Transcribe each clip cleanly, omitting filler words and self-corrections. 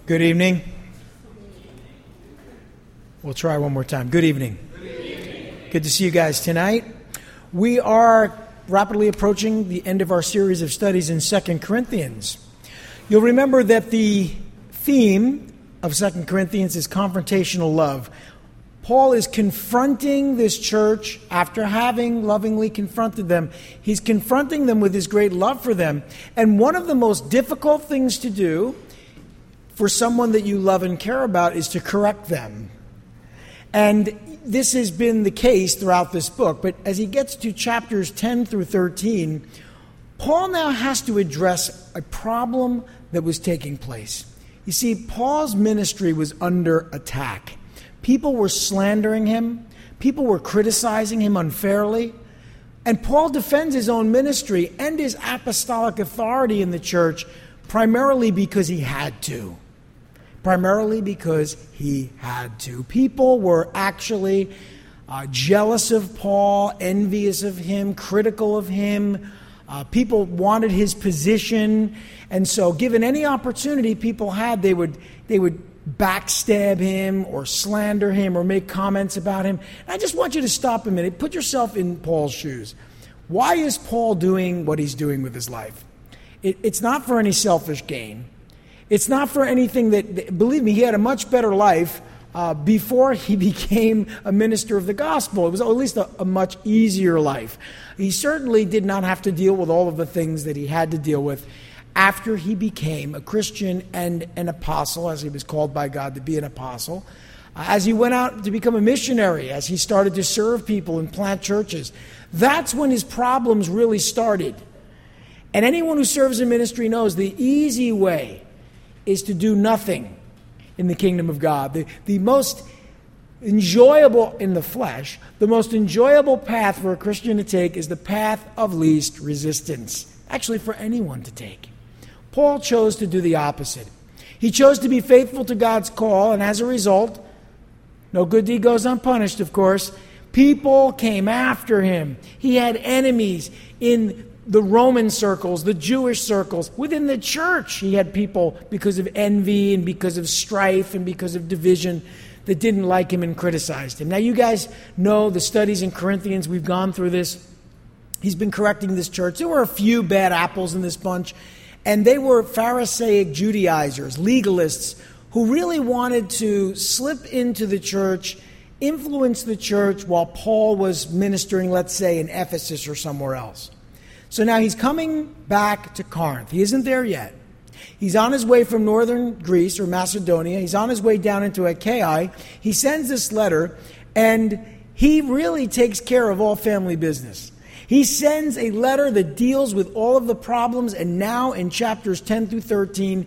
Good evening. We'll try one more time. Good evening. Good to see you guys tonight. We are rapidly approaching the end of our series of studies in 2 Corinthians. You'll remember that the theme of 2 Corinthians is confrontational love. Paul is confronting this church after having lovingly confronted them. He's confronting them with his great love for them. And one of the most difficult things to do for someone that you love and care about is to correct them. And this has been the case throughout this book. But as he gets to chapters 10 through 13, Paul now has to address a problem that was taking place. You see, Paul's ministry was under attack. People were slandering him. People were criticizing him unfairly. And Paul defends his own ministry and his apostolic authority in the church primarily because he had to. People were actually jealous of Paul, envious of him, critical of him. People wanted his position. And so given any opportunity people had, they would backstab him or slander him or make comments about him. And I just want you to stop a minute. Put yourself in Paul's shoes. Why is Paul doing what he's doing with his life? It's not for any selfish gain. It's not for anything that, believe me, he had a much better life before he became a minister of the gospel. It was at least a much easier life. He certainly did not have to deal with all of the things that he had to deal with after he became a Christian and an apostle, as he was called by God to be an apostle. As he went out to become a missionary, as he started to serve people and plant churches, that's when his problems really started. And anyone who serves in ministry knows the easy way is to do nothing in the kingdom of God. The most enjoyable in the flesh, the most enjoyable path for a Christian to take is the path of least resistance. Actually, for anyone to take. Paul chose to do the opposite. He chose to be faithful to God's call, and as a result, no good deed goes unpunished, of course. People came after him. He had enemies in the Roman circles, the Jewish circles. Within the church, he had people because of envy and because of strife and because of division that didn't like him and criticized him. Now, you guys know the studies in Corinthians. We've gone through this. He's been correcting this church. There were a few bad apples in this bunch, and they were Pharisaic Judaizers, legalists, who really wanted to slip into the church, influence the church while Paul was ministering, let's say, in Ephesus or somewhere else. So now he's coming back to Corinth. He isn't there yet. He's on his way from northern Greece or Macedonia. He's on his way down into Achaia. He sends this letter, and he really takes care of all family business. He sends a letter that deals with all of the problems, and now in chapters 10 through 13,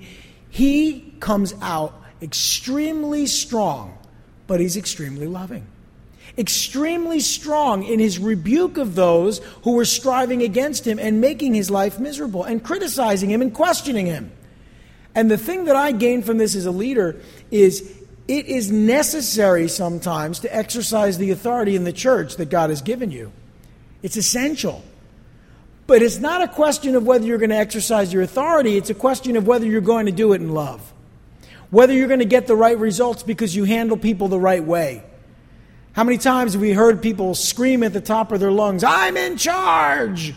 he comes out extremely strong, but he's extremely loving. Extremely strong in his rebuke of those who were striving against him and making his life miserable and criticizing him and questioning him. And the thing that I gained from this as a leader is it is necessary sometimes to exercise the authority in the church that God has given you. It's essential. But it's not a question of whether you're going to exercise your authority. It's a question of whether you're going to do it in love. Whether you're going to get the right results because you handle people the right way. How many times have we heard people scream at the top of their lungs, "I'm in charge"?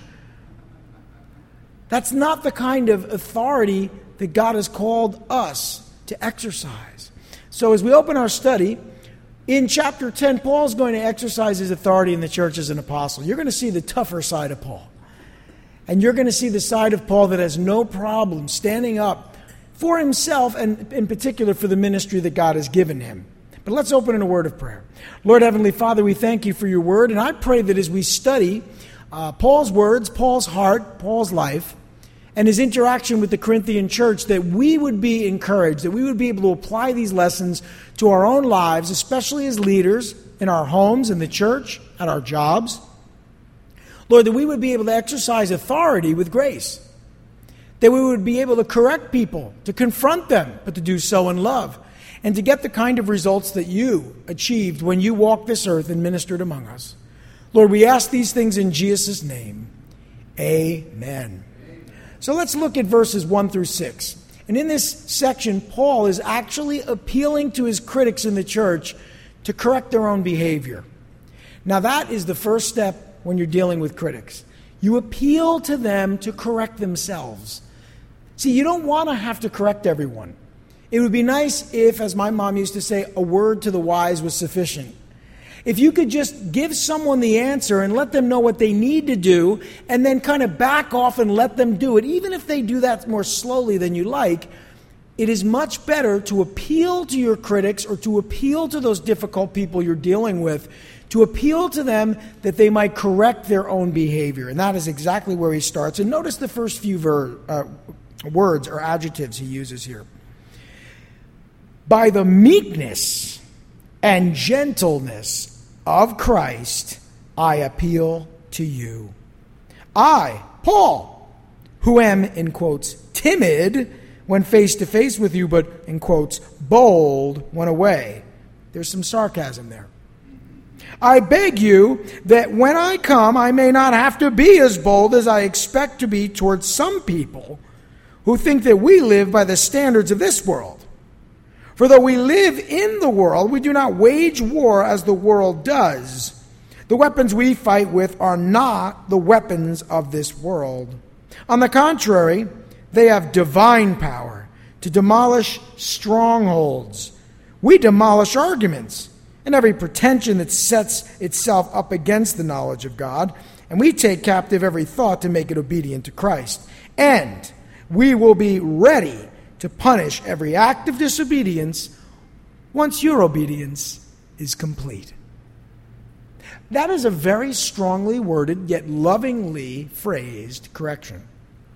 That's not the kind of authority that God has called us to exercise. So as we open our study, in chapter 10, Paul's going to exercise his authority in the church as an apostle. You're going to see the tougher side of Paul. And you're going to see the side of Paul that has no problem standing up for himself and in particular for the ministry that God has given him. But let's open in a word of prayer. Lord Heavenly Father, we thank you for your word. And I pray that as we study Paul's words, Paul's heart, Paul's life, and his interaction with the Corinthian church, that we would be encouraged, that we would be able to apply these lessons to our own lives, especially as leaders in our homes, in the church, at our jobs. Lord, that we would be able to exercise authority with grace. That we would be able to correct people, to confront them, but to do so in love. And to get the kind of results that you achieved when you walked this earth and ministered among us. Lord, we ask these things in Jesus' name. Amen. So let's look at verses 1 through 6. And in this section, Paul is actually appealing to his critics in the church to correct their own behavior. Now, that is the first step when you're dealing with critics. You appeal to them to correct themselves. See, you don't want to have to correct everyone. It would be nice if, as my mom used to say, a word to the wise was sufficient. If you could just give someone the answer and let them know what they need to do, and then kind of back off and let them do it, even if they do that more slowly than you like, it is much better to appeal to your critics or to appeal to those difficult people you're dealing with, to appeal to them that they might correct their own behavior. And that is exactly where he starts. And notice the first few words or adjectives he uses here. By the meekness and gentleness of Christ, I appeal to you. I, Paul, who am, in quotes, timid when face to face with you, but, in quotes, bold when away. There's some sarcasm there. I beg you that when I come, I may not have to be as bold as I expect to be towards some people who think that we live by the standards of this world. For though we live in the world, we do not wage war as the world does. The weapons we fight with are not the weapons of this world. On the contrary, they have divine power to demolish strongholds. We demolish arguments and every pretension that sets itself up against the knowledge of God, and we take captive every thought to make it obedient to Christ. And we will be ready to punish every act of disobedience once your obedience is complete. That is a very strongly worded yet lovingly phrased correction.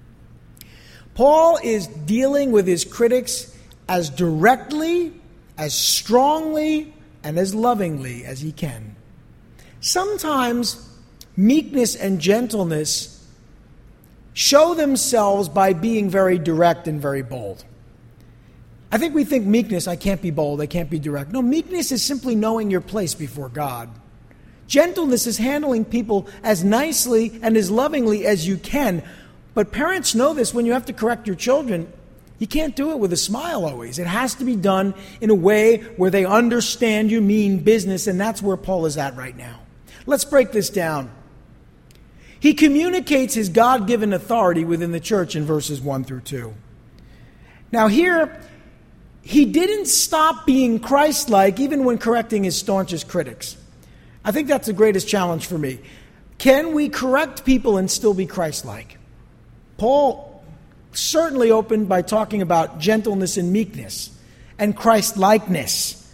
Paul is dealing with his critics as directly, as strongly, and as lovingly as he can. Sometimes meekness and gentleness show themselves by being very direct and very bold. I think we think meekness, I can't be bold, I can't be direct. No, meekness is simply knowing your place before God. Gentleness is handling people as nicely and as lovingly as you can. But parents know this when you have to correct your children. You can't do it with a smile always. It has to be done in a way where they understand you mean business, and that's where Paul is at right now. Let's break this down. He communicates his God-given authority within the church in verses 1 through 2. Now here, he didn't stop being Christ-like even when correcting his staunchest critics. I think that's the greatest challenge for me. Can we correct people and still be Christ-like? Paul certainly opened by talking about gentleness and meekness and Christ-likeness.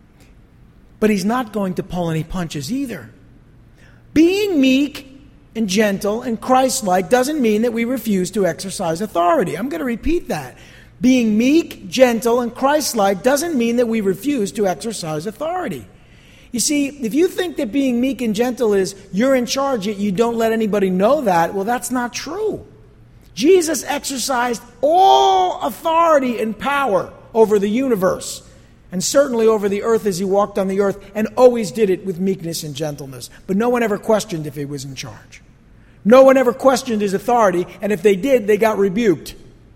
But he's not going to pull any punches either. Being meek and gentle and Christ-like doesn't mean that we refuse to exercise authority. I'm going to repeat that. Being meek, gentle, and Christ-like doesn't mean that we refuse to exercise authority. You see, if you think that being meek and gentle is you're in charge yet you don't let anybody know that, well, that's not true. Jesus exercised all authority and power over the universe, and certainly over the earth as he walked on the earth, and always did it with meekness and gentleness. But no one ever questioned if he was in charge. No one ever questioned his authority, and if they did, they got rebuked.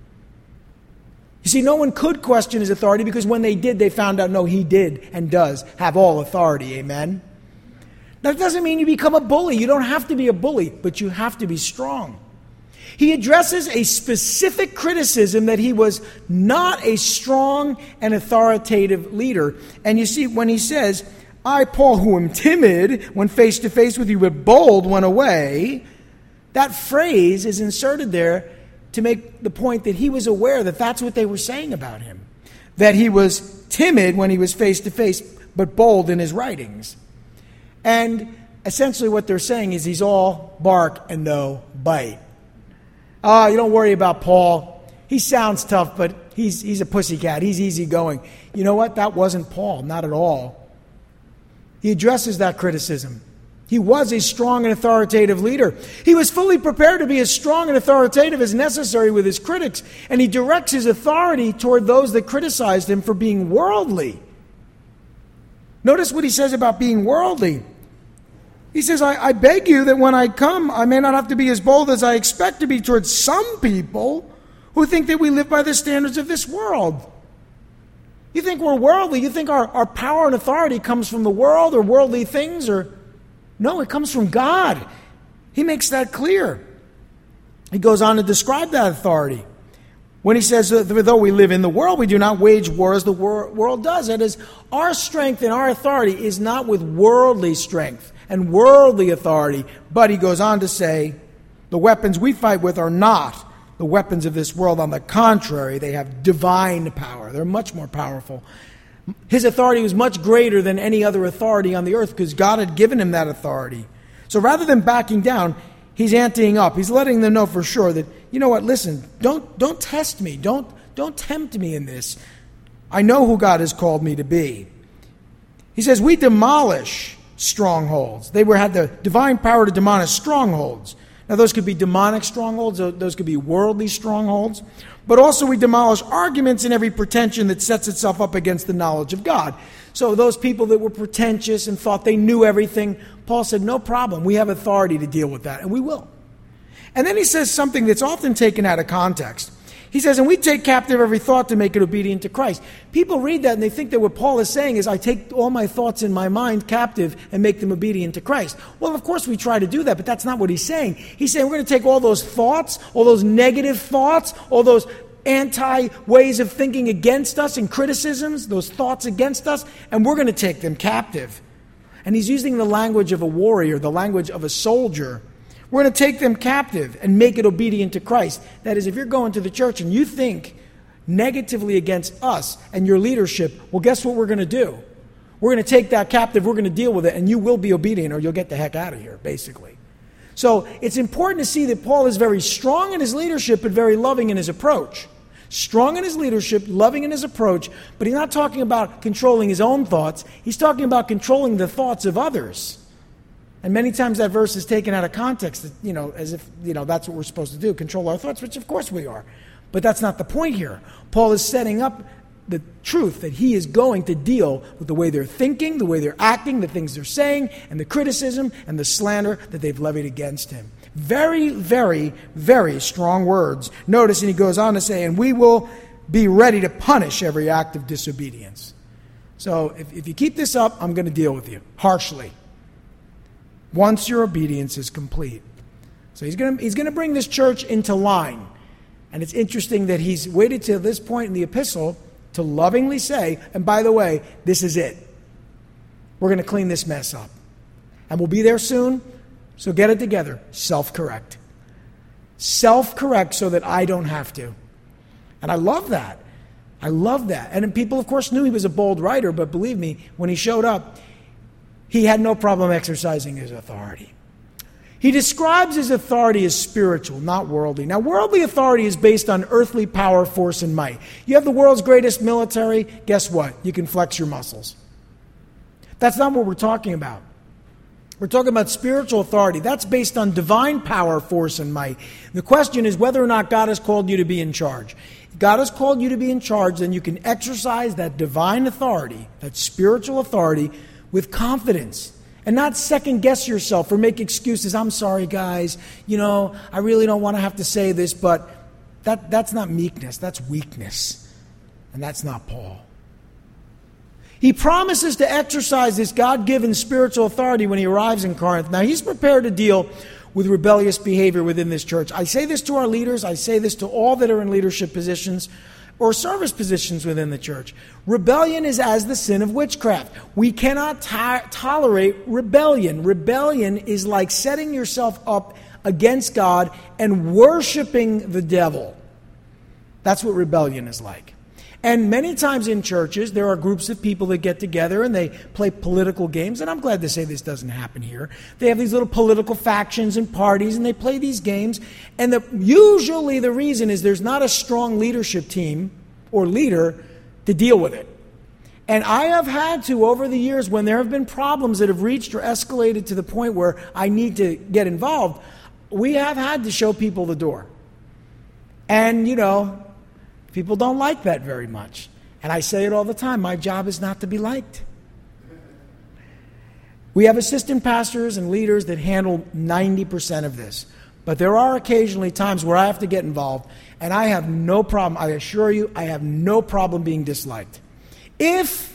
You see, no one could question his authority because when they did, they found out, no, he did and does have all authority. Amen? That doesn't mean you become a bully. You don't have to be a bully, but you have to be strong. He addresses a specific criticism that he was not a strong and authoritative leader. And you see, when he says, I, Paul, who am timid when face to face with you, but bold when away, that phrase is inserted there to make the point that he was aware that that's what they were saying about him. That he was timid when he was face to face, but bold in his writings. And essentially what they're saying is he's all bark and no bite. You don't worry about Paul. He sounds tough, but he's a pussycat. He's easygoing. You know what? That wasn't Paul, not at all. He addresses that criticism. He was a strong and authoritative leader. He was fully prepared to be as strong and authoritative as necessary with his critics, and he directs his authority toward those that criticized him for being worldly. Notice what he says about being worldly. He says, I beg you that when I come, I may not have to be as bold as I expect to be towards some people who think that we live by the standards of this world. You think we're worldly? You think our power and authority comes from the world or worldly things? No, it comes from God. He makes that clear. He goes on to describe that authority. When he says, though we live in the world, we do not wage war as the world does. That is, our strength and our authority is not with worldly strength and worldly authority. But he goes on to say, the weapons we fight with are not the weapons of this world. On the contrary, they have divine power. They're much more powerful. His authority was much greater than any other authority on the earth because God had given him that authority. So rather than backing down, he's anteing up. He's letting them know for sure that, you know what, listen, don't test me. Don't tempt me in this. I know who God has called me to be. He says, we demolish strongholds. They had the divine power to demolish strongholds. Now, those could be demonic strongholds. Those could be worldly strongholds. But also we demolish arguments and every pretension that sets itself up against the knowledge of God. So those people that were pretentious and thought they knew everything, Paul said, no problem. We have authority to deal with that, and we will. And then he says something that's often taken out of context. He says, and we take captive every thought to make it obedient to Christ. People read that and they think that what Paul is saying is, I take all my thoughts in my mind captive and make them obedient to Christ. Well, of course we try to do that, but that's not what he's saying. He's saying we're going to take all those thoughts, all those negative thoughts, all those anti-ways of thinking against us and criticisms, those thoughts against us, and we're going to take them captive. And he's using the language of a warrior, the language of a soldier. We're going to take them captive and make it obedient to Christ. That is, if you're going to the church and you think negatively against us and your leadership, well, guess what we're going to do? We're going to take that captive, we're going to deal with it, and you will be obedient or you'll get the heck out of here, basically. So it's important to see that Paul is very strong in his leadership but very loving in his approach. Strong in his leadership, loving in his approach, but he's not talking about controlling his own thoughts. He's talking about controlling the thoughts of others. And many times that verse is taken out of context, as if, that's what we're supposed to do, control our thoughts, which of course we are. But that's not the point here. Paul is setting up the truth that he is going to deal with the way they're thinking, the way they're acting, the things they're saying, and the criticism and the slander that they've levied against him. Very, very, very strong words. Notice, and he goes on to say, and we will be ready to punish every act of disobedience. So if you keep this up, I'm going to deal with you harshly once your obedience is complete. So he's going to bring this church into line. And it's interesting that he's waited till this point in the epistle to lovingly say, and by the way, this is it. We're going to clean this mess up. And we'll be there soon, so get it together. Self-correct. Self-correct so that I don't have to. And I love that. I love that. And people, of course, knew he was a bold writer, but believe me, when he showed up, he had no problem exercising his authority. He describes his authority as spiritual, not worldly. Now, worldly authority is based on earthly power, force, and might. You have the world's greatest military, guess what? You can flex your muscles. That's not what we're talking about. We're talking about spiritual authority. That's based on divine power, force, and might. The question is whether or not God has called you to be in charge. If God has called you to be in charge, then you can exercise that divine authority, that spiritual authority, with confidence and not second guess yourself or make excuses. I'm sorry, guys. I really don't want to have to say this, but that's not meekness. That's weakness. And that's not Paul. He promises to exercise this God-given spiritual authority when he arrives in Corinth. Now, he's prepared to deal with rebellious behavior within this church. I say this to our leaders. I say this to all that are in leadership positions or service positions within the church. Rebellion is as the sin of witchcraft. We cannot tolerate rebellion. Rebellion is like setting yourself up against God and worshiping the devil. That's what rebellion is like. And many times in churches, there are groups of people that get together and they play political games. And I'm glad to say this doesn't happen here. They have these little political factions and parties, and they play these games. And usually the reason is there's not a strong leadership team or leader to deal with it. And I have had to, over the years, when there have been problems that have reached or escalated to the point where I need to get involved, we have had to show people the door. And, people don't like that very much. And I say it all the time. My job is not to be liked. We have assistant pastors and leaders that handle 90% of this. But there are occasionally times where I have to get involved, and I have no problem, I assure you, I have no problem being disliked. If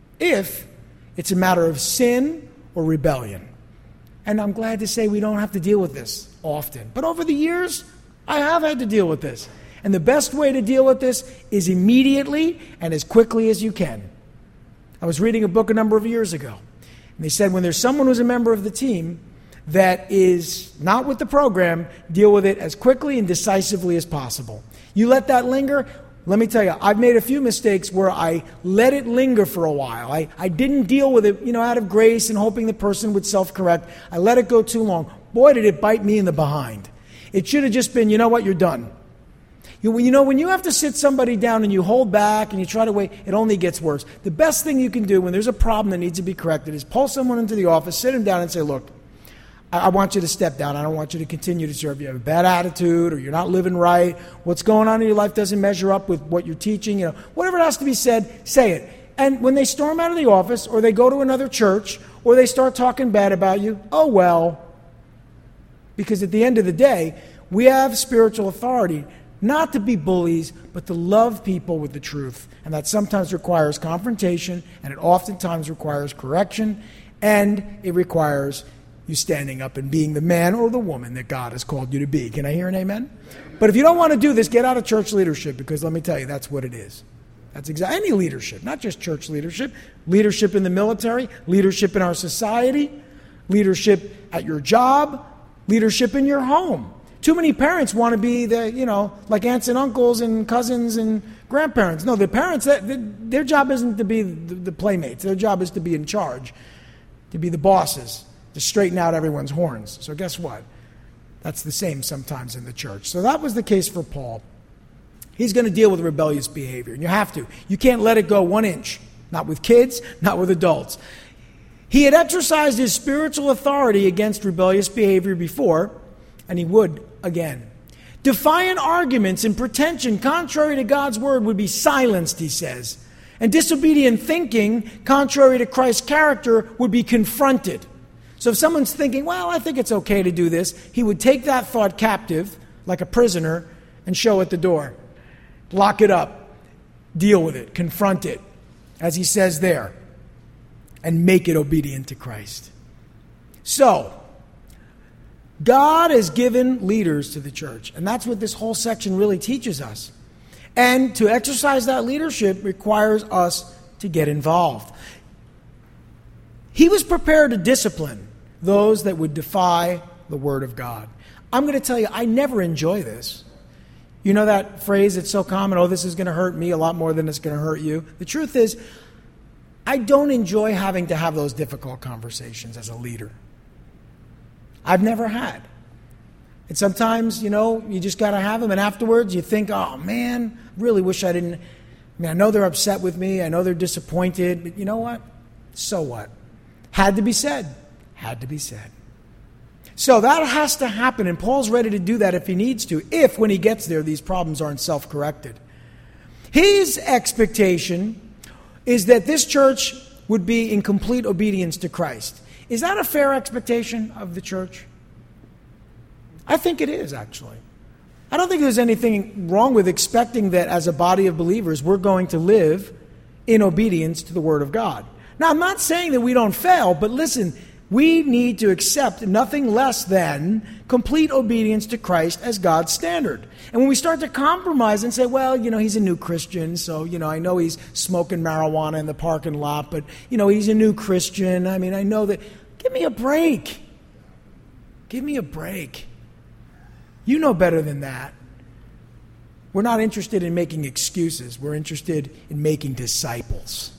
it's a matter of sin or rebellion. And I'm glad to say we don't have to deal with this often. But over the years, I have had to deal with this. And the best way to deal with this is immediately and as quickly as you can. I was reading a book a number of years ago, and they said when there's someone who's a member of the team that is not with the program, deal with it as quickly and decisively as possible. You let that linger, let me tell you, I've made a few mistakes where I let it linger for a while. I didn't deal with it, out of grace and hoping the person would self-correct. I let it go too long. Boy, did it bite me in the behind. It should have just been, you know what, you're done. When you have to sit somebody down and you hold back and you try to wait, it only gets worse. The best thing you can do when there's a problem that needs to be corrected is pull someone into the office, sit them down and say, look, I want you to step down. I don't want you to continue to serve. You have a bad attitude or you're not living right. What's going on in your life doesn't measure up with what you're teaching. Whatever has to be said, say it. And when they storm out of the office or they go to another church or they start talking bad about you, oh well. Because at the end of the day, we have spiritual authority not to be bullies, but to love people with the truth. And that sometimes requires confrontation, and it oftentimes requires correction, and it requires you standing up and being the man or the woman that God has called you to be. Can I hear an amen? But if you don't want to do this, get out of church leadership, because let me tell you, that's what it is. That's any leadership, not just church leadership. Leadership in the military, leadership in our society, leadership at your job, leadership in your home. Too many parents want to be like aunts and uncles and cousins and grandparents. No, the parents, their job isn't to be the playmates. Their job is to be in charge, to be the bosses, to straighten out everyone's horns. So guess what? That's the same sometimes in the church. So that was the case for Paul. He's going to deal with rebellious behavior, and you have to. You can't let it go 1 inch. Not with kids, not with adults. He had exercised his spiritual authority against rebellious behavior before, and he would again. Defiant arguments and pretension contrary to God's word would be silenced, he says. And disobedient thinking, contrary to Christ's character, would be confronted. So if someone's thinking, well, I think it's okay to do this, he would take that thought captive, like a prisoner, and show it the door. Lock it up. Deal with it. Confront it, as he says there, and make it obedient to Christ. So, God has given leaders to the church, and that's what this whole section really teaches us. And to exercise that leadership requires us to get involved. He was prepared to discipline those that would defy the word of God. I'm going to tell you, I never enjoy this. You know that phrase that's so common, oh, this is going to hurt me a lot more than it's going to hurt you. The truth is, I don't enjoy having to have those difficult conversations as a leader. I've never had. And sometimes, you just got to have them. And afterwards, you think, oh, man, really wish I didn't. I know they're upset with me. I know they're disappointed. But you know what? So what? Had to be said. Had to be said. So that has to happen. And Paul's ready to do that if he needs to. If, when he gets there, these problems aren't self-corrected. His expectation is that this church would be in complete obedience to Christ. Is that a fair expectation of the church? I think it is, actually. I don't think there's anything wrong with expecting that as a body of believers, we're going to live in obedience to the Word of God. Now, I'm not saying that we don't fail, but listen, we need to accept nothing less than complete obedience to Christ as God's standard. And when we start to compromise and say, well, he's a new Christian, so, I know he's smoking marijuana in the parking lot, but, he's a new Christian. I know that. Give me a break. Give me a break. You know better than that. We're not interested in making excuses. We're interested in making disciples.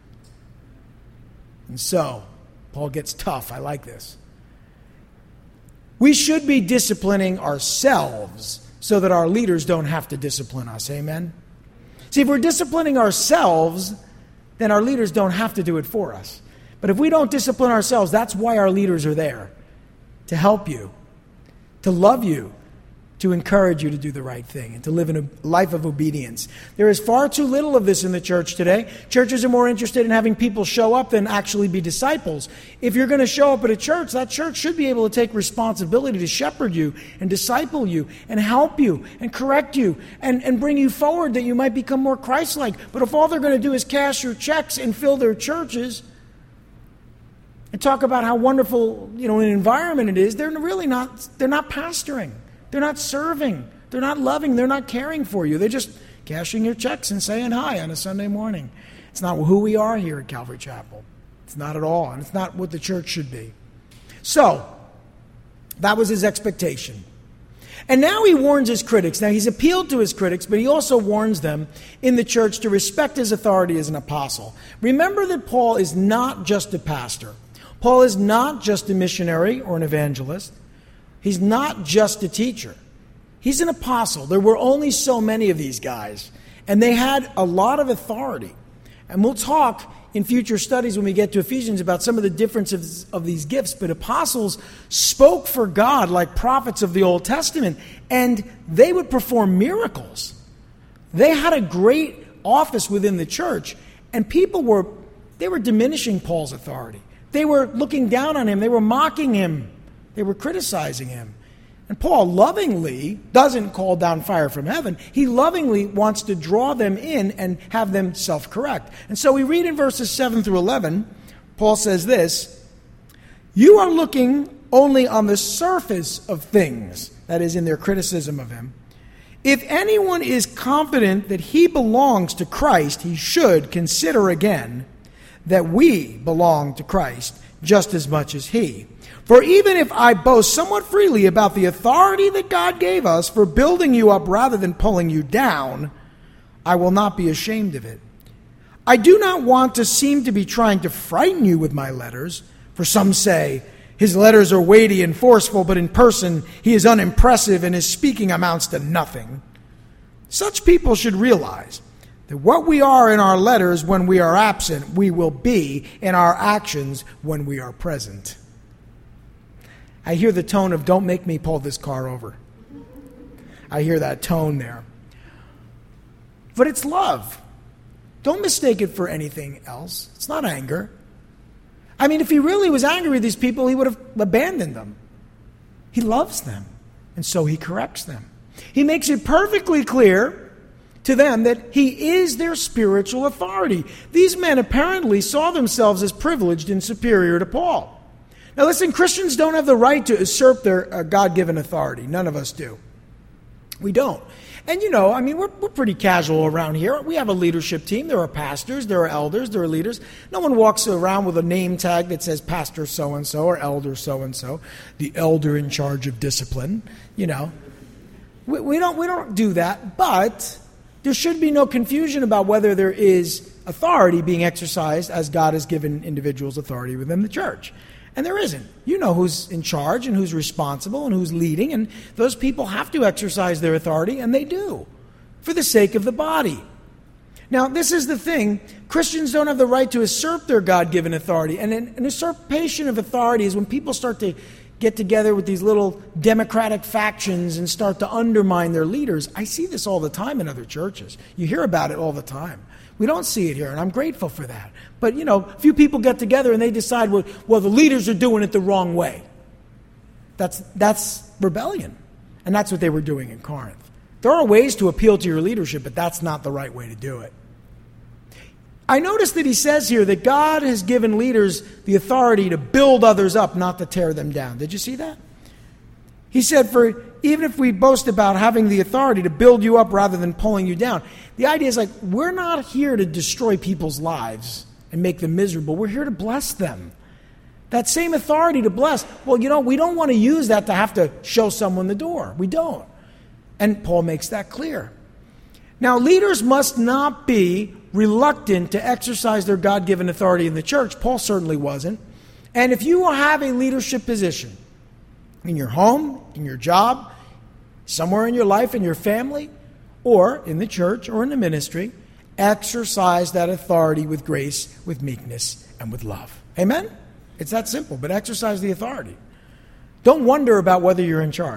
And so, Paul gets tough. I like this. We should be disciplining ourselves so that our leaders don't have to discipline us. Amen? See, if we're disciplining ourselves, then our leaders don't have to do it for us. But if we don't discipline ourselves, that's why our leaders are there. To help you. To love you. to encourage you to do the right thing and to live in a life of obedience. There is far too little of this in the church today. Churches are more interested in having people show up than actually be disciples. If you're going to show up at a church, that church should be able to take responsibility to shepherd you and disciple you and help you and correct you and bring you forward that you might become more Christ-like. But if all they're going to do is cash your checks and fill their churches and talk about how wonderful, an environment it is, they're not pastoring. They're not serving. They're not loving. They're not caring for you. They're just cashing your checks and saying hi on a Sunday morning. It's not who we are here at Calvary Chapel. It's not at all. And it's not what the church should be. So, that was his expectation. And now he warns his critics. Now, he's appealed to his critics, but he also warns them in the church to respect his authority as an apostle. Remember that Paul is not just a pastor. Paul is not just a missionary or an evangelist. He's not just a teacher. He's an apostle. There were only so many of these guys, and they had a lot of authority. And we'll talk in future studies when we get to Ephesians about some of the differences of these gifts. But apostles spoke for God like prophets of the Old Testament, and they would perform miracles. They had a great office within the church, and people were diminishing Paul's authority. They were looking down on him. They were mocking him. They were criticizing him. And Paul lovingly doesn't call down fire from heaven. He lovingly wants to draw them in and have them self-correct. And so we read in verses 7 through 11, Paul says this, "You are looking only on the surface of things," that is, in their criticism of him. "If anyone is confident that he belongs to Christ, he should consider again that we belong to Christ just as much as he. For even if I boast somewhat freely about the authority that God gave us for building you up rather than pulling you down, I will not be ashamed of it. I do not want to seem to be trying to frighten you with my letters, for some say, his letters are weighty and forceful, but in person he is unimpressive and his speaking amounts to nothing. Such people should realize that what we are in our letters when we are absent, we will be in our actions when we are present." I hear the tone of, "Don't make me pull this car over." I hear that tone there. But it's love. Don't mistake it for anything else. It's not anger. I mean, if he really was angry with these people, he would have abandoned them. He loves them, and so he corrects them. He makes it perfectly clear to them that he is their spiritual authority. These men apparently saw themselves as privileged and superior to Paul. Now listen, Christians don't have the right to usurp their God-given authority. None of us do. We don't. And we're pretty casual around here. We have a leadership team. There are pastors, there are elders, there are leaders. No one walks around with a name tag that says Pastor so-and-so or Elder so-and-so, the elder in charge of discipline. We don't do that, but there should be no confusion about whether there is authority being exercised as God has given individuals authority within the church. And there isn't. You know who's in charge and who's responsible and who's leading, and those people have to exercise their authority, and they do, for the sake of the body. Now, this is the thing. Christians don't have the right to usurp their God-given authority. And an usurpation of authority is when people start to get together with these little democratic factions and start to undermine their leaders. I see this all the time in other churches. You hear about it all the time. We don't see it here, and I'm grateful for that. But, a few people get together and they decide, well, the leaders are doing it the wrong way. That's rebellion. And that's what they were doing in Corinth. There are ways to appeal to your leadership, but that's not the right way to do it. I notice that he says here that God has given leaders the authority to build others up, not to tear them down. Did you see that? He said, for even if we boast about having the authority to build you up rather than pulling you down. The idea is we're not here to destroy people's lives and make them miserable. We're here to bless them. That same authority to bless, we don't want to use that to have to show someone the door. We don't. And Paul makes that clear. Now, leaders must not be reluctant to exercise their God-given authority in the church. Paul certainly wasn't. And if you have a leadership position in your home, in your job, somewhere in your life, in your family, or in the church or in the ministry, exercise that authority with grace, with meekness, and with love. Amen? It's that simple, but exercise the authority. Don't wonder about whether you're in charge.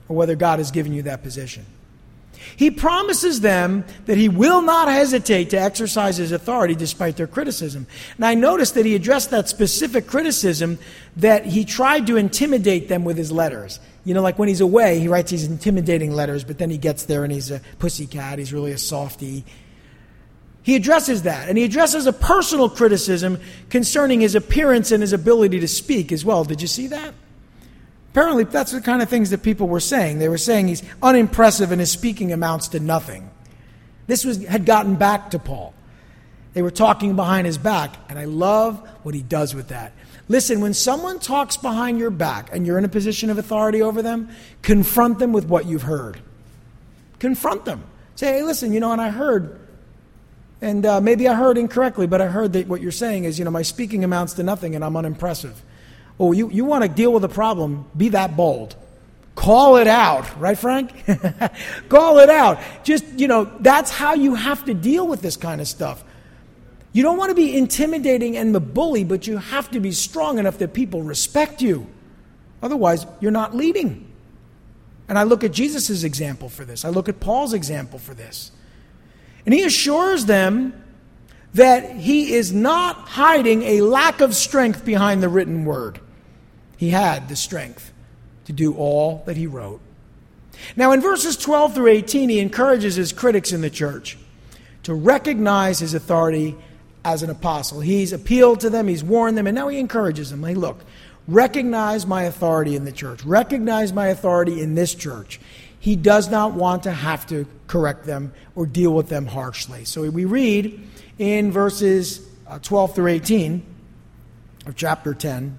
or whether God has given you that position. He promises them that he will not hesitate to exercise his authority despite their criticism. And I noticed that he addressed that specific criticism, that he tried to intimidate them with his letters. You know, like when he's away, he writes these intimidating letters, but then he gets there and he's a pussycat, he's really a softie. He addresses that, and he addresses a personal criticism concerning his appearance and his ability to speak as well. Did you see that? Apparently, that's the kind of things that people were saying. They were saying he's unimpressive and his speaking amounts to nothing. This had gotten back to Paul. They were talking behind his back, and I love what he does with that. Listen, when someone talks behind your back and you're in a position of authority over them, confront them with what you've heard. Confront them. Say, hey, listen, and I heard, and maybe I heard incorrectly, but I heard that what you're saying is, my speaking amounts to nothing and I'm unimpressive. Oh, you want to deal with a problem, be that bold. Call it out, right, Frank? Call it out. Just, that's how you have to deal with this kind of stuff. You don't want to be intimidating and the bully, but you have to be strong enough that people respect you. Otherwise, you're not leading. And I look at Jesus' example for this. I look at Paul's example for this. And he assures them that he is not hiding a lack of strength behind the written word. He had the strength to do all that he wrote. Now, in verses 12 through 18, he encourages his critics in the church to recognize his authority as an apostle. He's appealed to them, he's warned them, and now he encourages them. Hey, look, recognize my authority in the church. Recognize my authority in this church. He does not want to have to correct them or deal with them harshly. So we read in verses 12 through 18 of chapter 10.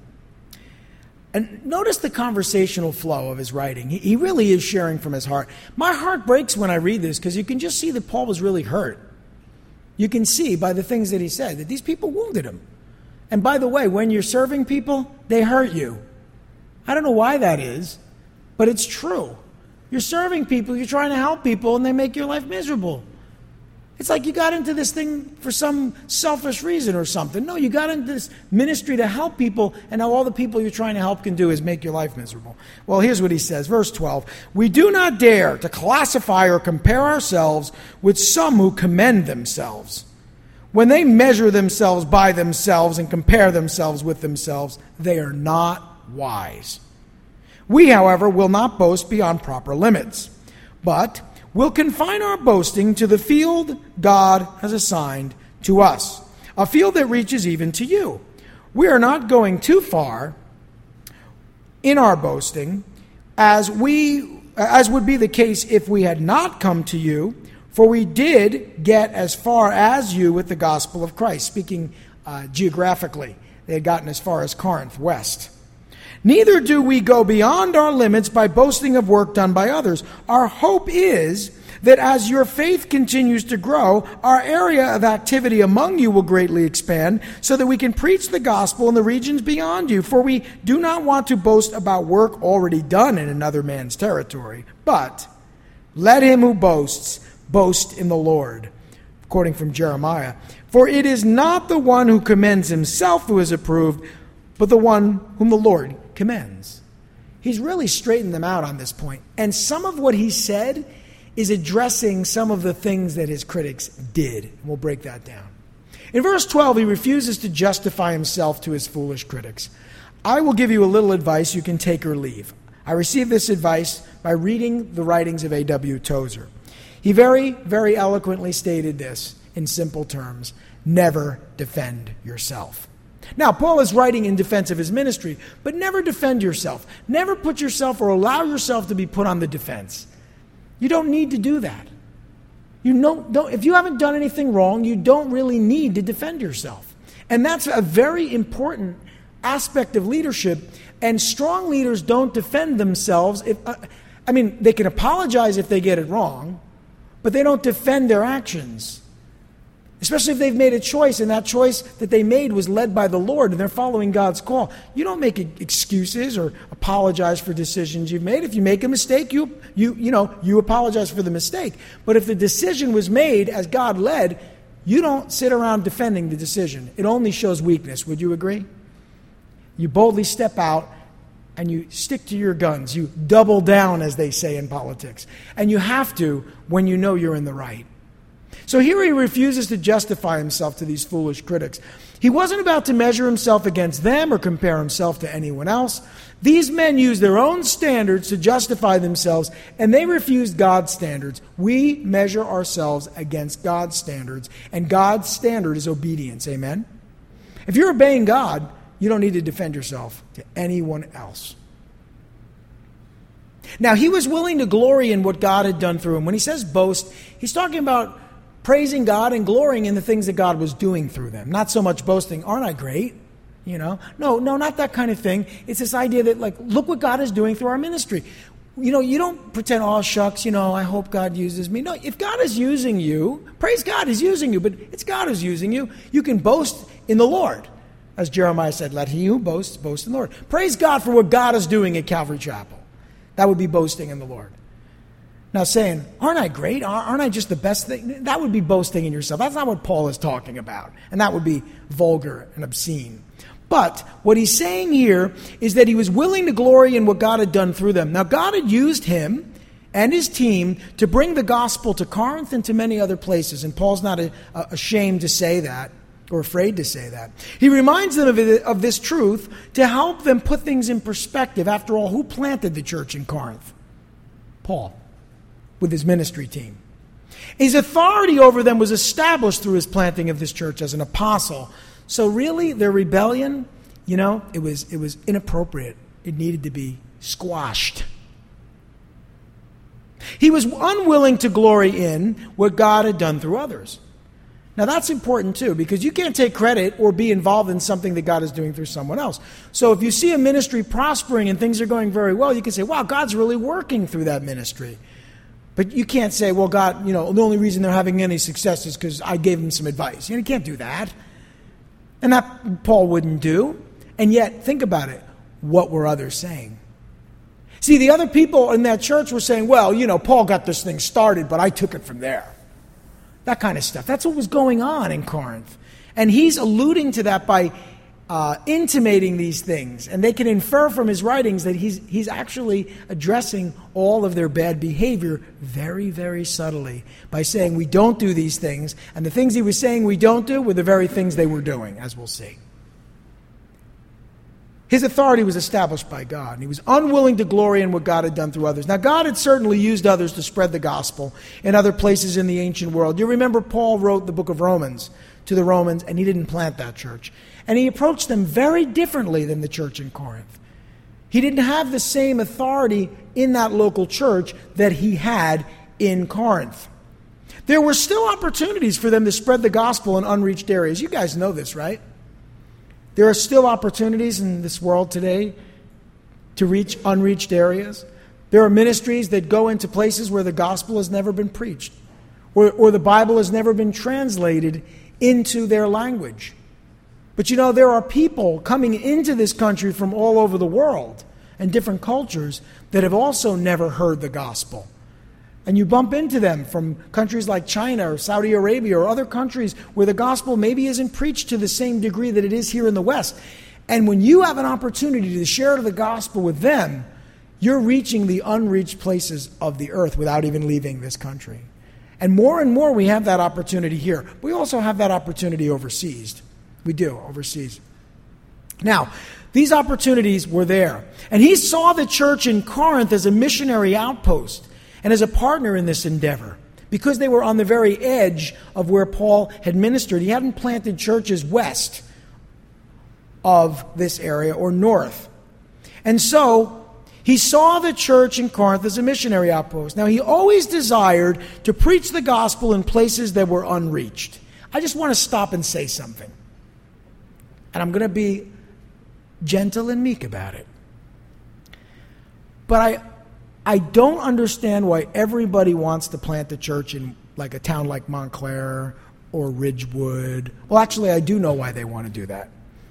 And notice the conversational flow of his writing. He really is sharing from his heart. My heart breaks when I read this because you can just see that Paul was really hurt. You can see by the things that he said that these people wounded him. And by the way, when you're serving people, they hurt you. I don't know why that is, but it's true. You're serving people, you're trying to help people, and they make your life miserable. It's like you got into this thing for some selfish reason or something. No, you got into this ministry to help people, and now all the people you're trying to help can do is make your life miserable. Well, here's what he says, verse 12. We do not dare to classify or compare ourselves with some who commend themselves. When they measure themselves by themselves and compare themselves with themselves, they are not wise. We, however, will not boast beyond proper limits, but we'll confine our boasting to the field God has assigned to us, a field that reaches even to you. We are not going too far in our boasting, as would be the case if we had not come to you, for we did get as far as you with the gospel of Christ. Speaking geographically, they had gotten as far as Corinth, west. Neither do we go beyond our limits by boasting of work done by others. Our hope is that as your faith continues to grow, our area of activity among you will greatly expand, so that we can preach the gospel in the regions beyond you. For we do not want to boast about work already done in another man's territory, but let him who boasts boast in the Lord. Quoting from Jeremiah, for it is not the one who commends himself who is approved, but the one whom the Lord commends. He's really straightened them out on this point. And some of what he said is addressing some of the things that his critics did. We'll break that down. In verse 12, he refuses to justify himself to his foolish critics. I will give you a little advice you can take or leave. I received this advice by reading the writings of A.W. Tozer. He very, very eloquently stated this in simple terms: never defend yourself. Now, Paul is writing in defense of his ministry, but never defend yourself. Never put yourself or allow yourself to be put on the defense. You don't need to do that. If you haven't done anything wrong, you don't really need to defend yourself. And that's a very important aspect of leadership. And strong leaders don't defend themselves. They can apologize if they get it wrong, but they don't defend their actions. Especially if they've made a choice, and that choice that they made was led by the Lord, and they're following God's call. You don't make excuses or apologize for decisions you've made. If you make a mistake, you apologize for the mistake. But if the decision was made as God led, you don't sit around defending the decision. It only shows weakness. Would you agree? You boldly step out and you stick to your guns. You double down, as they say in politics. And you have to when you know you're in the right. So here he refuses to justify himself to these foolish critics. He wasn't about to measure himself against them or compare himself to anyone else. These men used their own standards to justify themselves, and they refused God's standards. We measure ourselves against God's standards, and God's standard is obedience. Amen? If you're obeying God, you don't need to defend yourself to anyone else. Now, he was willing to glory in what God had done through him. When he says boast, he's talking about praising God and glorying in the things that God was doing through them. Not so much boasting, aren't I great? No, not that kind of thing. It's this idea that, look what God is doing through our ministry. You don't pretend, oh, shucks, I hope God uses me. No, if God is using you, praise God, he's using you, but it's God who's using you. You can boast in the Lord. As Jeremiah said, let he who boasts, boast in the Lord. Praise God for what God is doing at Calvary Chapel. That would be boasting in the Lord. Now saying, aren't I great? Aren't I just the best thing? That would be boasting in yourself. That's not what Paul is talking about. And that would be vulgar and obscene. But what he's saying here is that he was willing to glory in what God had done through them. Now God had used him and his team to bring the gospel to Corinth and to many other places. And Paul's not ashamed to say that or afraid to say that. He reminds them of this truth to help them put things in perspective. After all, who planted the church in Corinth? Paul, with his ministry team. His authority over them was established through his planting of this church as an apostle. So really, their rebellion, it was inappropriate. It needed to be squashed. He was unwilling to glory in what God had done through others. Now that's important too, because you can't take credit or be involved in something that God is doing through someone else. So if you see a ministry prospering and things are going very well, you can say, wow, God's really working through that ministry. But you can't say, well, God, the only reason they're having any success is because I gave them some advice. You can't do that. And that Paul wouldn't do. And yet, think about it. What were others saying? See, the other people in that church were saying, well, Paul got this thing started, but I took it from there. That kind of stuff. That's what was going on in Corinth. And he's alluding to that by intimating these things. And they can infer from his writings that he's actually addressing all of their bad behavior very, very subtly by saying we don't do these things. And the things he was saying we don't do were the very things they were doing, as we'll see. His authority was established by God, and he was unwilling to glory in what God had done through others. Now, God had certainly used others to spread the gospel in other places in the ancient world. You remember Paul wrote the book of Romans to the Romans, and he didn't plant that church. And he approached them very differently than the church in Corinth. He didn't have the same authority in that local church that he had in Corinth. There were still opportunities for them to spread the gospel in unreached areas. You guys know this, right? There are still opportunities in this world today to reach unreached areas. There are ministries that go into places where the gospel has never been preached, or the Bible has never been translated into their language. But there are people coming into this country from all over the world and different cultures that have also never heard the gospel. And you bump into them from countries like China or Saudi Arabia or other countries where the gospel maybe isn't preached to the same degree that it is here in the West. And when you have an opportunity to share the gospel with them, you're reaching the unreached places of the earth without even leaving this country. And more we have that opportunity here. We also have that opportunity overseas. We do, overseas. Now, these opportunities were there. And he saw the church in Corinth as a missionary outpost and as a partner in this endeavor, because they were on the very edge of where Paul had ministered. He hadn't planted churches west of this area or north. And so he saw the church in Corinth as a missionary outpost. Now, he always desired to preach the gospel in places that were unreached. I just want to stop and say something. And I'm going to be gentle and meek about it. But I don't understand why everybody wants to plant a church in like a town like Montclair or Ridgewood. Well, actually, I do know why they want to do that.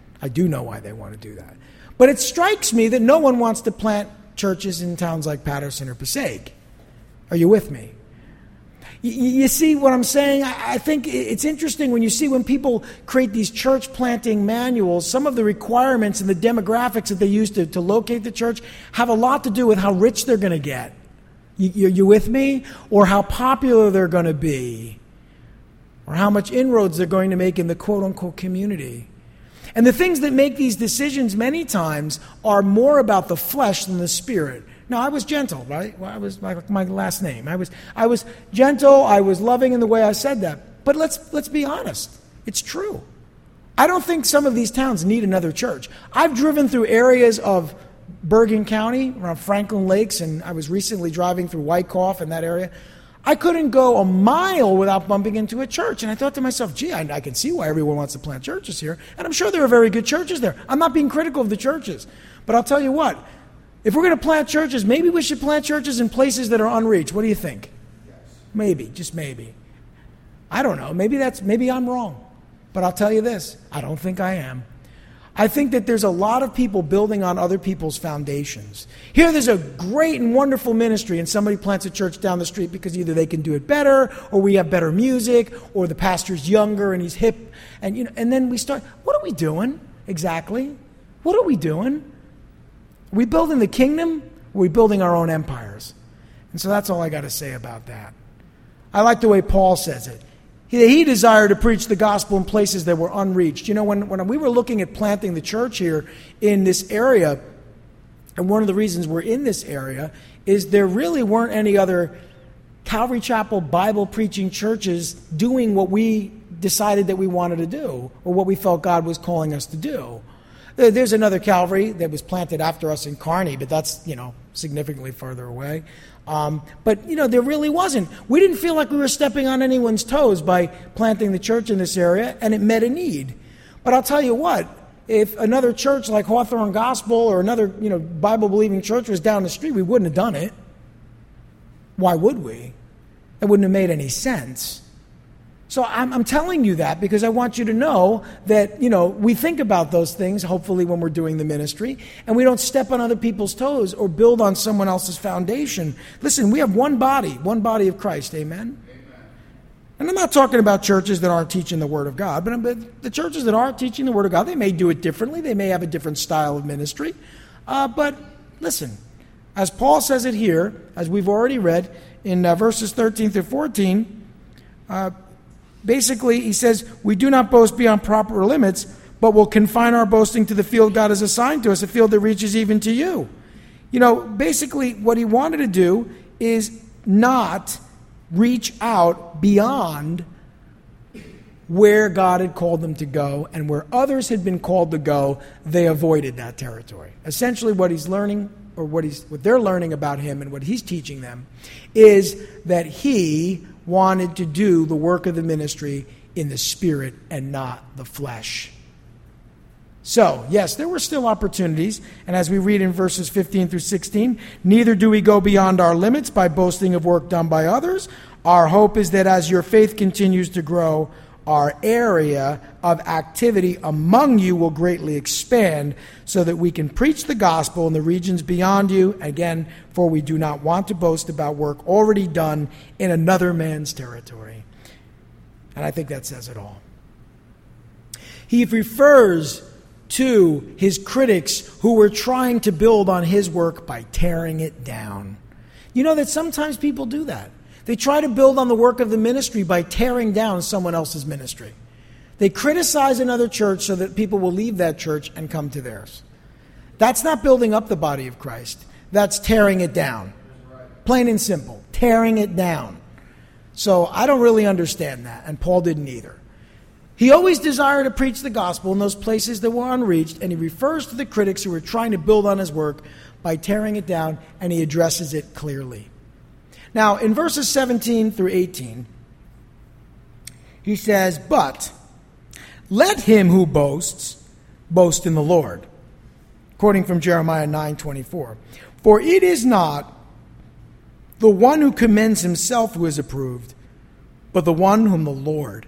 But it strikes me that no one wants to plant churches in towns like Patterson or Passaic. Are you with me? You see what I'm saying? I think it's interesting when you see when people create these church planting manuals, some of the requirements and the demographics that they use to locate the church have a lot to do with how rich they're going to get. You with me? Or how popular they're going to be. Or how much inroads they're going to make in the quote-unquote community. And the things that make these decisions many times are more about the flesh than the spirit. Now, I was gentle, right? Well, I was like my last name. I was gentle. I was loving in the way I said that. But let's be honest. It's true. I don't think some of these towns need another church. I've driven through areas of Bergen County, around Franklin Lakes, and I was recently driving through Wyckoff in that area. I couldn't go a mile without bumping into a church. And I thought to myself, gee, I can see why everyone wants to plant churches here. And I'm sure there are very good churches there. I'm not being critical of the churches. But I'll tell you what. If we're going to plant churches, maybe we should plant churches in places that are unreached. What do you think? Yes. Maybe, just maybe. I don't know. Maybe I'm wrong. But I'll tell you this. I don't think I am. I think that there's a lot of people building on other people's foundations. Here there's a great and wonderful ministry, and somebody plants a church down the street because either they can do it better, or we have better music, or the pastor's younger and he's hip. And then we start, what are we doing exactly? What are we doing? Are we building the kingdom, or are we building our own empires? And so that's all I got to say about that. I like the way Paul says it. He desired to preach the gospel in places that were unreached. You know, when we were looking at planting the church here in this area, and one of the reasons we're in this area is there really weren't any other Calvary Chapel Bible preaching churches doing what we decided that we wanted to do, or what we felt God was calling us to do. There's another Calvary that was planted after us in Kearney, but that's, significantly further away. But there really wasn't. We didn't feel like we were stepping on anyone's toes by planting the church in this area, and it met a need. But I'll tell you what, if another church like Hawthorne Gospel or another, Bible-believing church was down the street, we wouldn't have done it. Why would we? It wouldn't have made any sense. So I'm telling you that because I want you to know that, we think about those things, hopefully, when we're doing the ministry, and we don't step on other people's toes or build on someone else's foundation. Listen, we have one body of Christ, amen? And I'm not talking about churches that aren't teaching the Word of God, but the churches that are teaching the Word of God, they may do it differently. They may have a different style of ministry. But listen, as Paul says it here, as we've already read in verses 13 through 14, basically, he says, we do not boast beyond proper limits, but will confine our boasting to the field God has assigned to us, a field that reaches even to you. Basically, what he wanted to do is not reach out beyond where God had called them to go, and where others had been called to go, they avoided that territory. Essentially, what he's learning, or what they're learning about him and what he's teaching them, is that he wanted to do the work of the ministry in the spirit and not the flesh. So, yes, there were still opportunities, and as we read in verses 15 through 16, neither do we go beyond our limits by boasting of work done by others. Our hope is that as your faith continues to grow, our area of activity among you will greatly expand so that we can preach the gospel in the regions beyond you. Again, for we do not want to boast about work already done in another man's territory. And I think that says it all. He refers to his critics who were trying to build on his work by tearing it down. You know that sometimes people do that. They try to build on the work of the ministry by tearing down someone else's ministry. They criticize another church so that people will leave that church and come to theirs. That's not building up the body of Christ. That's tearing it down. Plain and simple. Tearing it down. So I don't really understand that, and Paul didn't either. He always desired to preach the gospel in those places that were unreached, and he refers to the critics who were trying to build on his work by tearing it down, and he addresses it clearly. Now, in verses 17 through 18, he says, but let him who boasts boast in the Lord, quoting from Jeremiah 9:24. For it is not the one who commends himself who is approved, but the one whom the Lord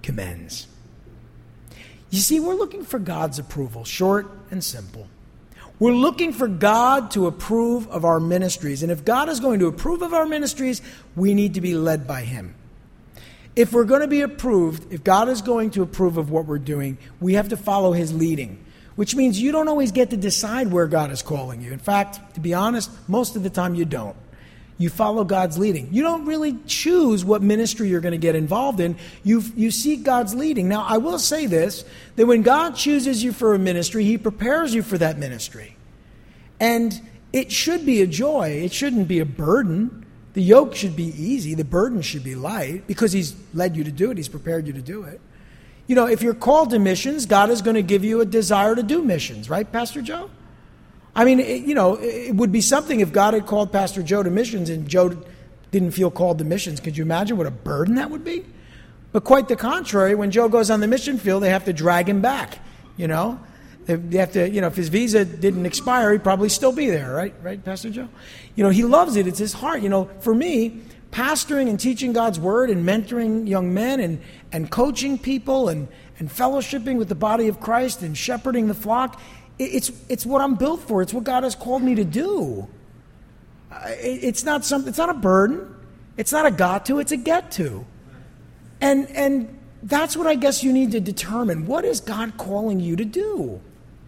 commends. You see, we're looking for God's approval, short and simple. We're looking for God to approve of our ministries. And if God is going to approve of our ministries, we need to be led by him. If we're going to be approved, if God is going to approve of what we're doing, we have to follow his leading, which means you don't always get to decide where God is calling you. In fact, to be honest, most of the time you don't. You follow God's leading. You don't really choose what ministry you're going to get involved in. You seek God's leading. Now, I will say this, that when God chooses you for a ministry, he prepares you for that ministry. And it should be a joy. It shouldn't be a burden. The yoke should be easy. The burden should be light because he's led you to do it. He's prepared you to do it. You know, if you're called to missions, God is going to give you a desire to do missions, right, Pastor Joe? I mean, it would be something if God had called Pastor Joe to missions and Joe didn't feel called to missions. Could you imagine what a burden that would be? But quite the contrary, when Joe goes on the mission field, they have to drag him back, They have to, if his visa didn't expire, he'd probably still be there, right? Right, Pastor Joe? He loves it. It's his heart. For me, pastoring and teaching God's word and mentoring young men and coaching people and fellowshipping with the body of Christ and shepherding the flock, it's what I'm built for. It's what God has called me to do. It's not a burden. It's not a got to, it's a get to. And that's what I guess you need to determine. What is God calling you to do?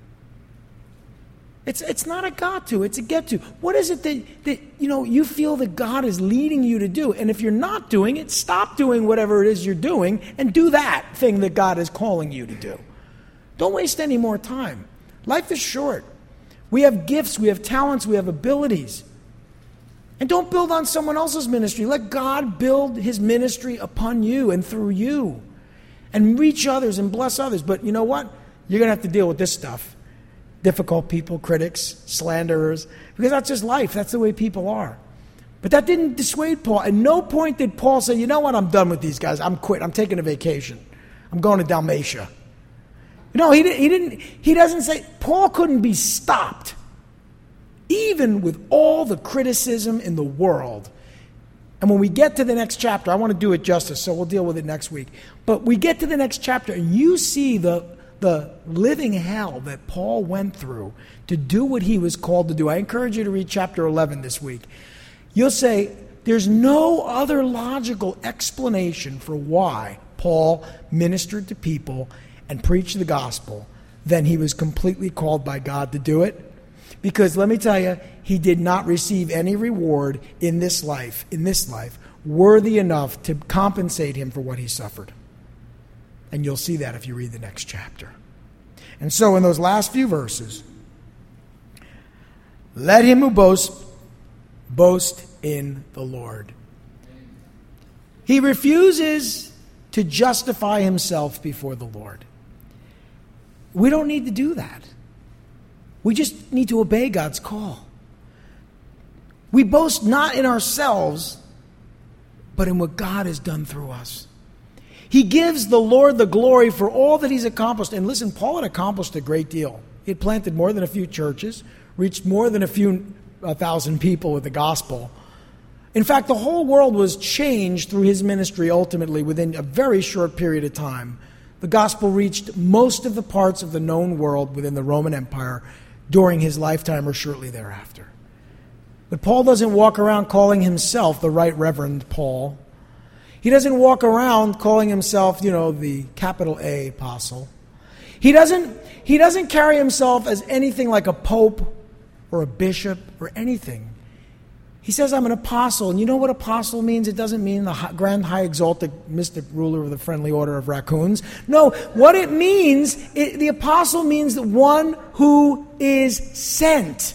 It's not a got to, it's a get to. What is it that you feel that God is leading you to do? And if you're not doing it, stop doing whatever it is you're doing and do that thing that God is calling you to do. Don't waste any more time. Life is short. We have gifts, we have talents, we have abilities. And don't build on someone else's ministry. Let God build his ministry upon you and through you. And reach others and bless others. But you know what? You're going to have to deal with this stuff. Difficult people, critics, slanderers. Because that's just life. That's the way people are. But that didn't dissuade Paul. At no point did Paul say, you know what? I'm done with these guys. I'm quit. I'm taking a vacation. I'm going to Dalmatia. No, he didn't. He doesn't say. Paul couldn't be stopped. Even with all the criticism in the world. And when we get to the next chapter, I want to do it justice, so we'll deal with it next week. But we get to the next chapter, and you see the living hell that Paul went through to do what he was called to do. I encourage you to read chapter 11 this week. You'll say, there's no other logical explanation for why Paul ministered to people and preached the gospel than he was completely called by God to do it. Because let me tell you, he did not receive any reward in this life, worthy enough to compensate him for what he suffered. And you'll see that if you read the next chapter. And so in those last few verses, let him who boasts, boast in the Lord. He refuses to justify himself before the Lord. We don't need to do that. We just need to obey God's call. We boast not in ourselves, but in what God has done through us. He gives the Lord the glory for all that he's accomplished. And listen, Paul had accomplished a great deal. He had planted more than a few churches, reached more than a few thousand people with the gospel. In fact, the whole world was changed through his ministry ultimately within a very short period of time. The gospel reached most of the parts of the known world within the Roman Empire during his lifetime or shortly thereafter. But Paul doesn't walk around calling himself the Right Reverend Paul. He doesn't walk around calling himself, the capital A apostle. He doesn't carry himself as anything like a pope or a bishop or anything. He says, I'm an apostle. And you know what apostle means? It doesn't mean the grand, high, exalted, mystic ruler of the friendly order of raccoons. No, what it means, the apostle means the one who is sent.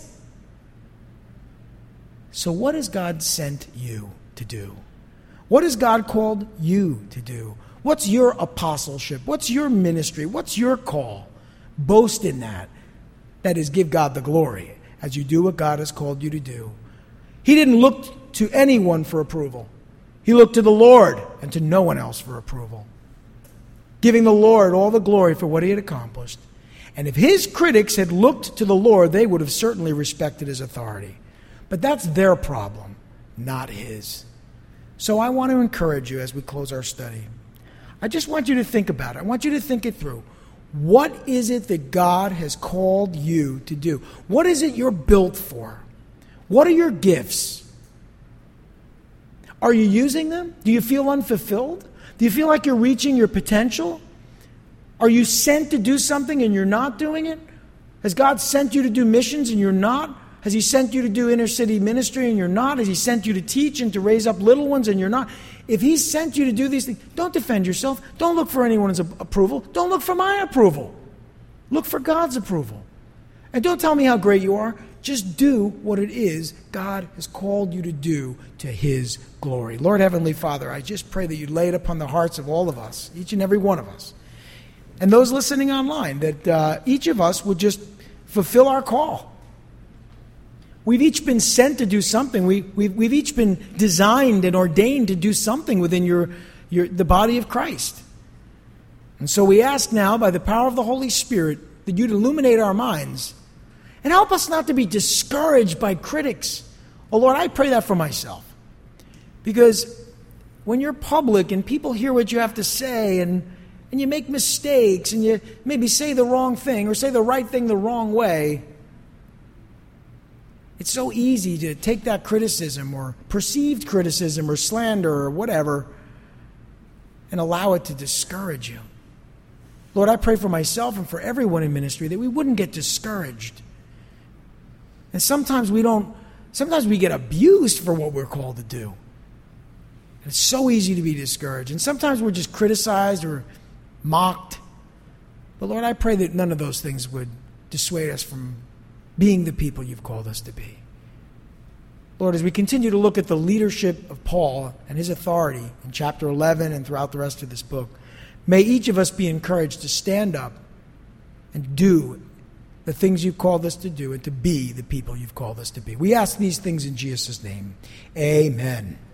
So what has God sent you to do? What has God called you to do? What's your apostleship? What's your ministry? What's your call? Boast in that. That is, give God the glory as you do what God has called you to do. He didn't look to anyone for approval. He looked to the Lord and to no one else for approval, giving the Lord all the glory for what he had accomplished. And if his critics had looked to the Lord, they would have certainly respected his authority. But that's their problem, not his. So I want to encourage you as we close our study. I just want you to think about it. I want you to think it through. What is it that God has called you to do? What is it you're built for? What are your gifts? Are you using them? Do you feel unfulfilled? Do you feel like you're reaching your potential? Are you sent to do something and you're not doing it? Has God sent you to do missions and you're not? Has He sent you to do inner city ministry and you're not? Has He sent you to teach and to raise up little ones and you're not? If He sent you to do these things, don't defend yourself. Don't look for anyone's approval. Don't look for my approval. Look for God's approval. And don't tell me how great you are. Just do what it is God has called you to do to His glory. Lord Heavenly Father, I just pray that you lay it upon the hearts of all of us, each and every one of us, and those listening online, that each of us would just fulfill our call. We've each been sent to do something. We've each been designed and ordained to do something within the body of Christ. And so we ask now, by the power of the Holy Spirit, that you'd illuminate our minds and help us not to be discouraged by critics. Oh, Lord, I pray that for myself. Because when you're public and people hear what you have to say and you make mistakes and you maybe say the wrong thing or say the right thing the wrong way, it's so easy to take that criticism or perceived criticism or slander or whatever and allow it to discourage you. Lord, I pray for myself and for everyone in ministry that we wouldn't get discouraged. And sometimes we get abused for what we're called to do. And it's so easy to be discouraged. And sometimes we're just criticized or mocked. But Lord, I pray that none of those things would dissuade us from being the people you've called us to be. Lord, as we continue to look at the leadership of Paul and his authority in chapter 11 and throughout the rest of this book, may each of us be encouraged to stand up and do the things you've called us to do and to be the people you've called us to be. We ask these things in Jesus' name. Amen.